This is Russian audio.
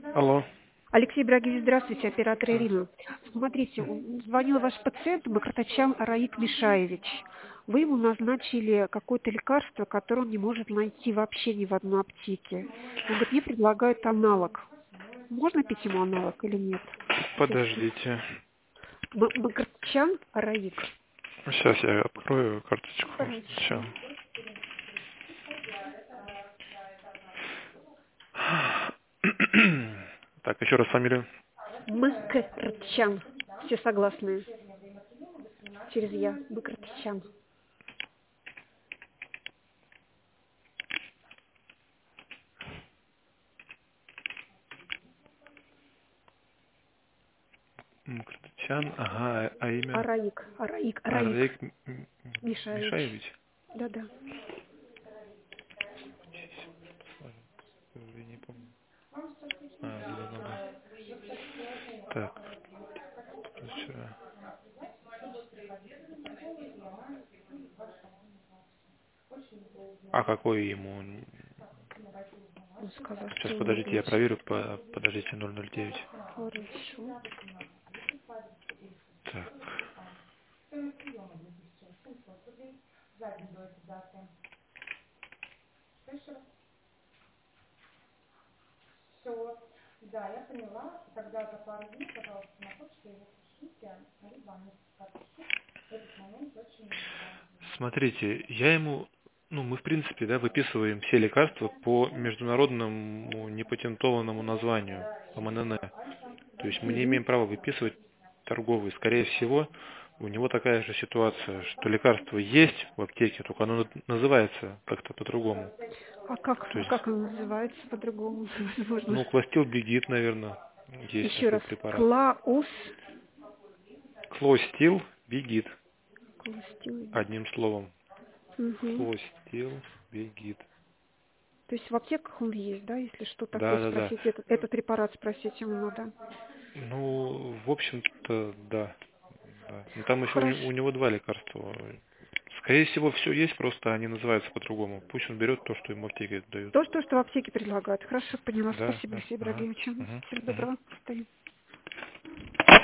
Алло. Алексей Брагин, здравствуйте, оператор Ирина. Смотрите, звонил ваш пациент Бакратачан Араик Мишаевич. Вы ему назначили какое-то лекарство, которое он не может найти вообще ни в одной аптеке. Он говорит, мне предлагают аналог. Можно пить ему аналог или нет? Подождите. Бакратачан Араик. Сейчас я открою карточку. Хорошо. Сейчас. Так, еще раз фамилию. Бакратачан. Все согласные. Через я. Бакратачан. Карточан. Ага, а имя? Араик. Араик. Араик. Арек Мишаевич. Мишаевич. Да-да. Я не помню. Да. Так, вчера. А какой ему? Он сказал, Сейчас, что у подождите, него я проверю. Подождите, 009. хорошо. Так. Смотрите, я ему, мы в принципе, да, выписываем все лекарства по международному непатентованному названию, по МНН. То есть мы не Угу. имеем права выписывать торговые. Скорее всего, у него такая же ситуация, что лекарство есть в аптеке, только оно называется как-то по-другому. То есть, Как он называется по-другому? Возможно. Кластил Бигит, наверное, есть Еще такой раз. препарат. Клаус. Клостил Бигит, Кластиловид. одним словом. Угу. Клостил Бигит. То есть в аптеках он есть, да? Если что такое Да. спросить, этот препарат спросить ему надо. В общем-то, да. Но там еще Хорошо. у него два лекарства. Скорее всего, все есть, просто они называются по-другому. Пусть он берет то, что ему аптеки дают. То, что в аптеке предлагают. Хорошо, поняла. Да. Спасибо, Алексей Ага. Ибрагимович. Угу. Всего Угу. доброго. Стоим.